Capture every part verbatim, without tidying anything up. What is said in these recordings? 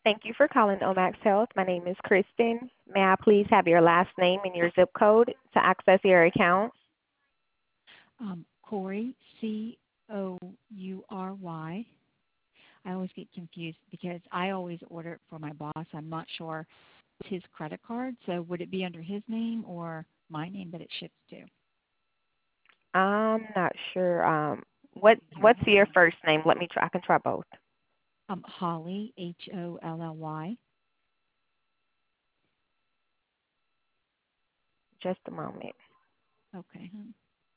Thank you for calling Omax Health. My name is Kristen. May I please have your last name and your zip code to access your account? Um, Corey, C O U R Y. I always get confused because I always order it for my boss. I'm not sure it's his credit card, so would it be under his name or my name that it ships to? I'm not sure. Um, what Here, what's your first name? Let me try. I can try both. um, Holly, H O L L Y. Just a moment. Okay, huh?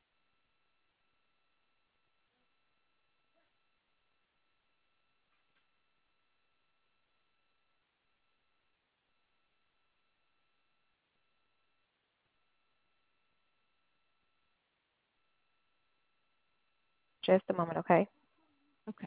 Just a moment, okay? Okay.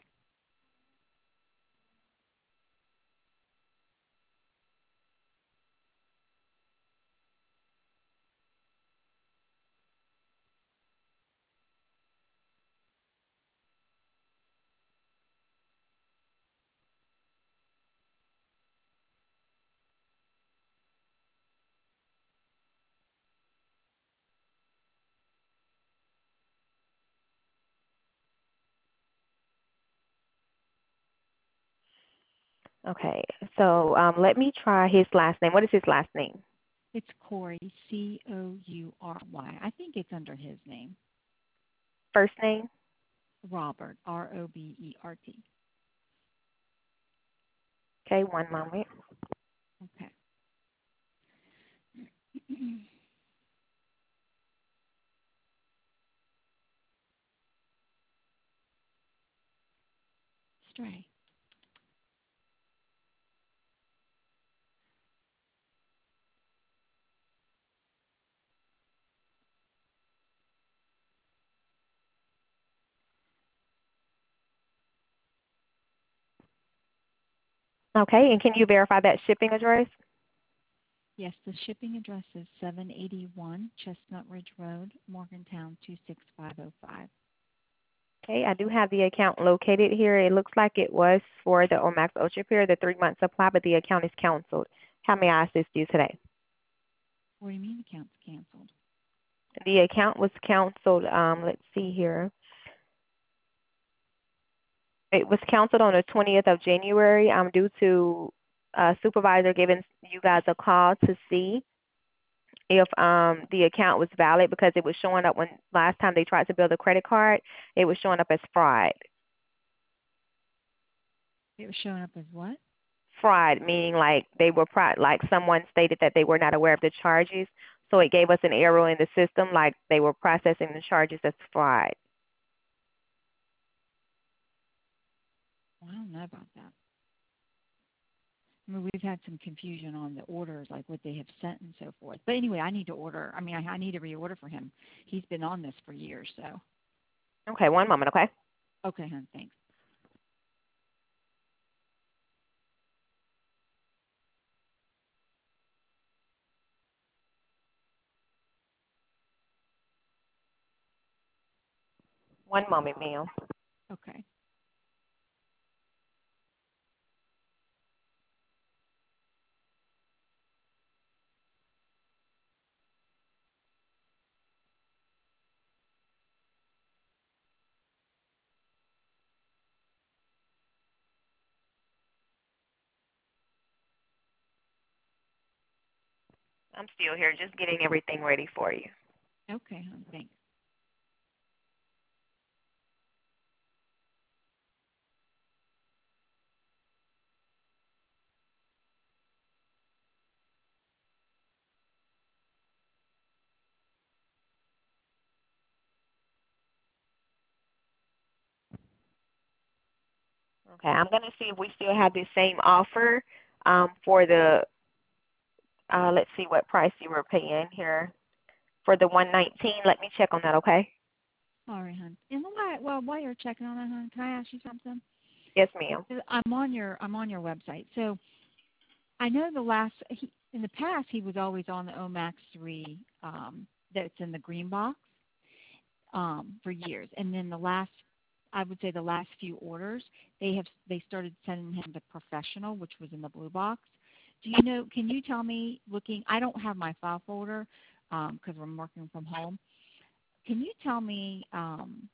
Okay. So um, let me try his last name. What is his last name? It's Corey, C O U R Y. I think it's under his name. First name? Robert, R O B E R T. Okay, one moment. Okay. Stray. Okay, and can you verify that shipping address? Yes, the shipping address is seven eighty-one Chestnut Ridge Road, Morgantown, two six five oh five. Okay, I do have the account located here. It looks like it was for the Omax UltraPure, the three-month supply, but the account is canceled. How may I assist you today? What do you mean account's canceled? The account was canceled, um, let's see here. It was canceled on the twentieth of January um, due to a supervisor giving you guys a call to see if um, the account was valid because it was showing up when last time they tried to build a credit card, it was showing up as fraud. It was showing up as what? Fraud, meaning like they were pro- like someone stated that they were not aware of the charges, so it gave us an error in the system, like they were processing the charges as fraud. Well, I don't know about that. I mean, we've had some confusion on the orders, like what they have sent and so forth. But anyway, I need to order. I mean, I, I need to reorder for him. He's been on this for years, so. Okay, one moment, okay? Okay, hon, thanks. One moment, ma'am. Okay. I'm still here, just getting everything ready for you. Okay, hon, thanks. Okay, I'm going to see if we still have the same offer um, for the, uh, let's see what price you were paying here. For the one nineteen, let me check on that, okay? All right, hon. And while, well, while you're checking on that, hon, can I ask you something? Yes, ma'am. I'm on your I'm on your website. So I know the last he, in the past he was always on the Omax three um, that's in the green box um, for years, and then the last I would say the last few orders, they have they started sending him the professional, which was in the blue box. Do you know? Can you tell me? Looking, I don't have my file folder because I'm working from home. Can you tell me? Um,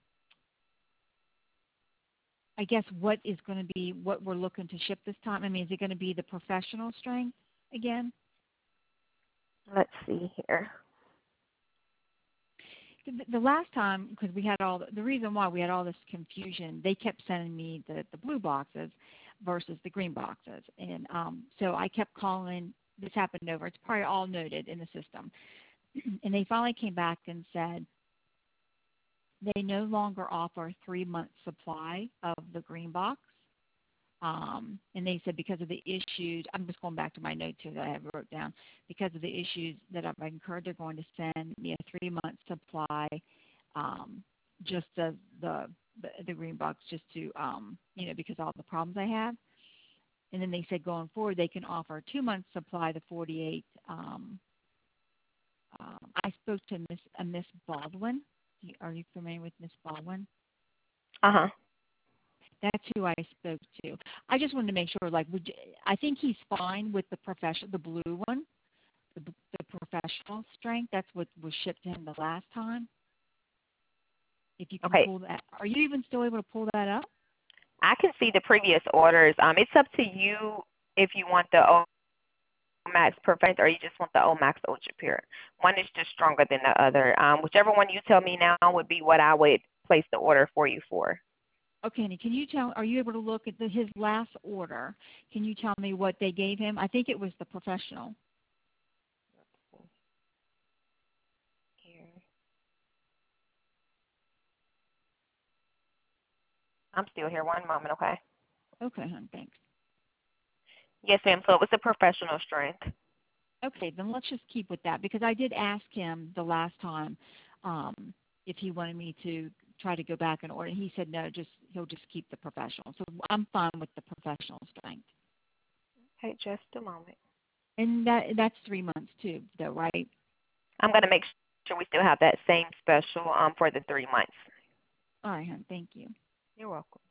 I guess what is going to be what we're looking to ship this time? I mean, is it going to be the professional strength again? Let's see here. The, the last time, because we had all the, the reason why we had all this confusion, they kept sending me the, the blue boxes versus the green boxes, and um, so I kept calling. This happened over. It's probably all noted in the system, and they finally came back and said they no longer offer a three month supply of the green box. Um, and they said because of the issues, I'm just going back to my notes here that I have wrote down. Because of the issues that I've incurred, they're going to send me a three-month supply, um, just of the, the the green box, just to um, you know, because of all the problems I have. And then they said going forward, they can offer a two-month supply, the forty-eight. Um, um, I spoke to Miss uh, Miss Baldwin. Are you familiar with Miss Baldwin? Uh huh. That's who I spoke to. I just wanted to make sure, like, would you, I think he's fine with the professional, the blue one, the, the professional strength. That's what was shipped to him the last time. If you can Okay. pull that, are you even still able to pull that up? I can see the previous orders. Um, it's up to you if you want the O Max Perfect or you just want the O Max Ultra Pure. One is just stronger than the other. Um, whichever one you tell me now would be what I would place the order for you for. Okay, and can you tell? Are you able to look at the, his last order? Can you tell me what they gave him? I think it was the professional. Here. I'm still here. One moment, okay? Okay, hon, thanks. Yes, ma'am. So it was a professional strength. Okay, then let's just keep with that because I did ask him the last time um, if he wanted me to try to go back and order. And he said no, just he'll just keep the professional. So I'm fine with the professional strength. Okay, just a moment. And that that's three months too, though, right? I'm going to make sure we still have that same special um, for the three months. All right, hon, thank you. You're welcome.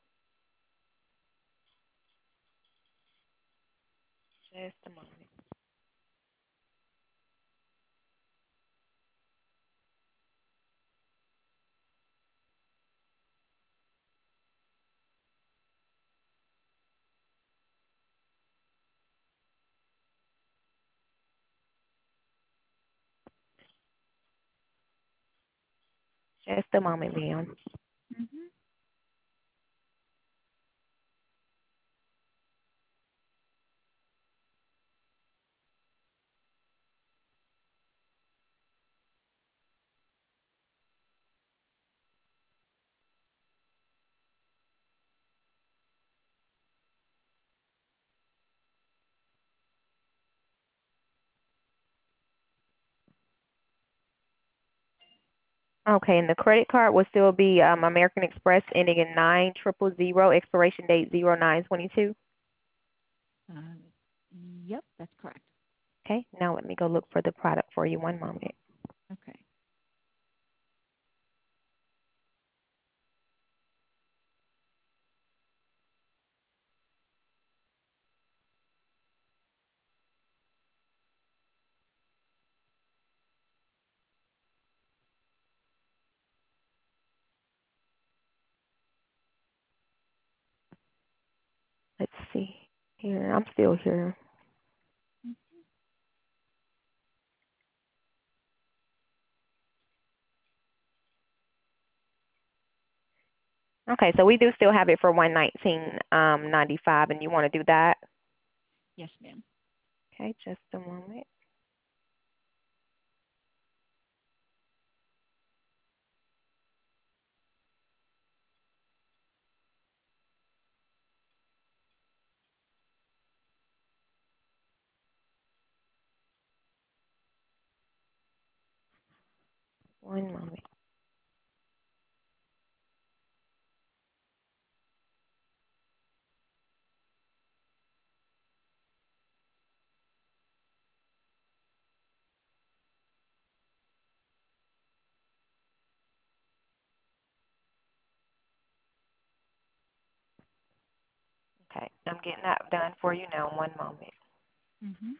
Just a moment. Just a moment, ma'am. Mhm. Okay, and the credit card will still be um, American Express ending in nine triple zero, expiration date zero nine twenty two. Uh, yep, that's correct. Okay, now let me go look for the product for you. One moment. Okay. Let's see here. I'm still here. Okay, so we do still have it for one nineteen um, ninety five, and you want to do that? Yes, ma'am. Okay, just a moment. One moment. Okay, I'm getting that done for you now. One moment. Mm-hmm.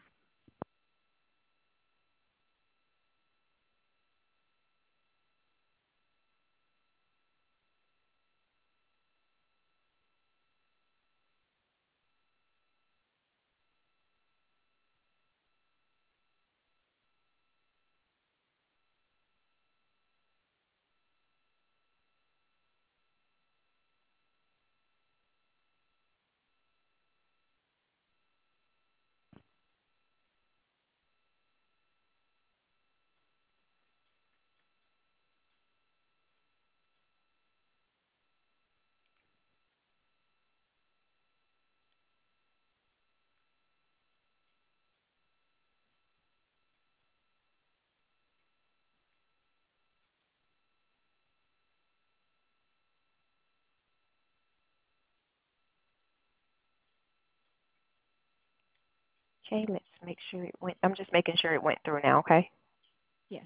Okay, let's make sure it went. I'm just making sure it went through now. Okay. Yes.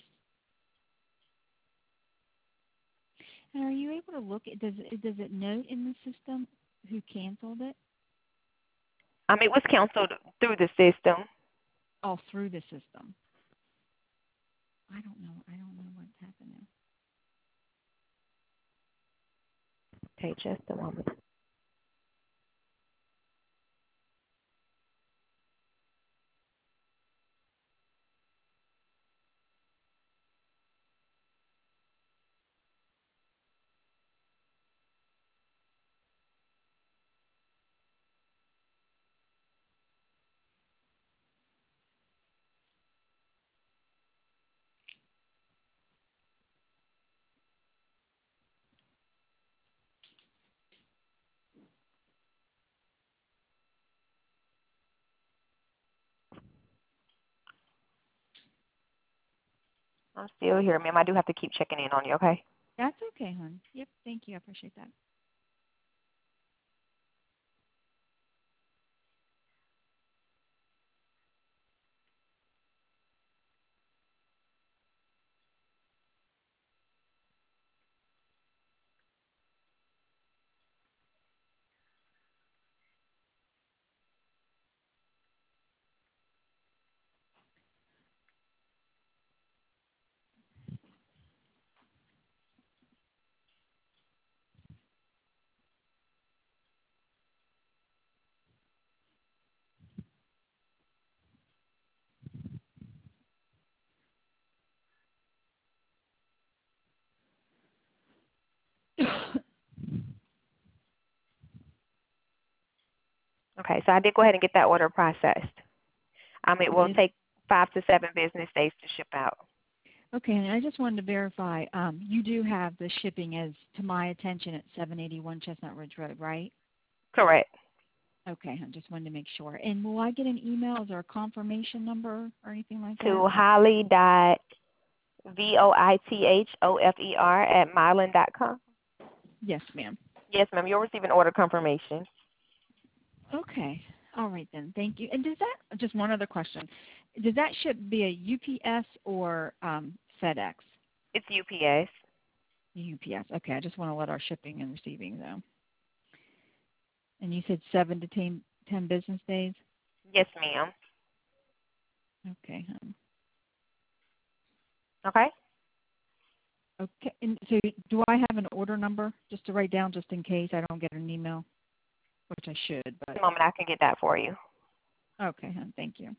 And are you able to look at, does it, does it note in the system who canceled it? Um, it was canceled through the system. Oh, through the system. I don't know. I don't know what's happening. Okay, just a moment. I'm still here, ma'am. I do have to keep checking in on you. Okay. That's okay, hon. Yep. Thank you. I appreciate that. Okay, so I did go ahead and get that order processed. Um, it will Okay. take five to seven business days to ship out. Okay, and I just wanted to verify, um, you do have the shipping as to my attention at seven eighty-one Chestnut Ridge Road, right? Correct. Okay, I just wanted to make sure. And will I get an email? Is there a confirmation number or anything like that? To Holly dot V O I T H O F E R at mylan dot com. Yes, ma'am. Yes, ma'am. You'll receive an order confirmation. Okay. All right then. Thank you. And does that, just one other question, does that ship via U P S or um, FedEx? It's U P S. U P S. Okay, I just want to let our shipping and receiving know. And you said seven to ten, ten business days? Yes, ma'am. Okay. Um, Okay. okay. And so do I have an order number just to write down just in case I don't get an email? Which I should, but Just a moment, I can get that for you. okay, hon. Thank you.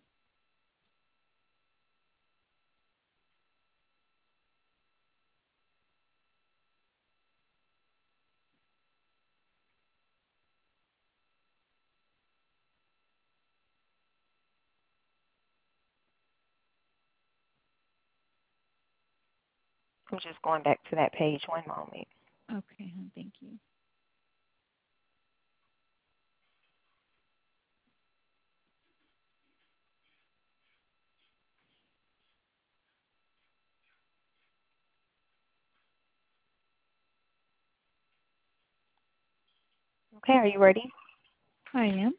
I'm just going back to that page. One moment. Okay, hon. Thank you. Okay, are you ready? I am.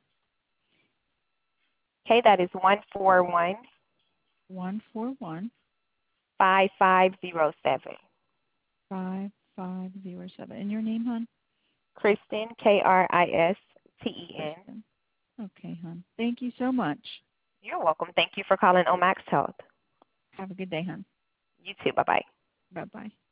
Okay, that is one four one One four one five five zero seven. five five zero seven. And your name, hon? Kristen, K R I S T E N. Kristen. Okay, hon. Thank you so much. You're welcome. Thank you for calling Omax Health. Have a good day, hon. You too. Bye-bye. Bye-bye.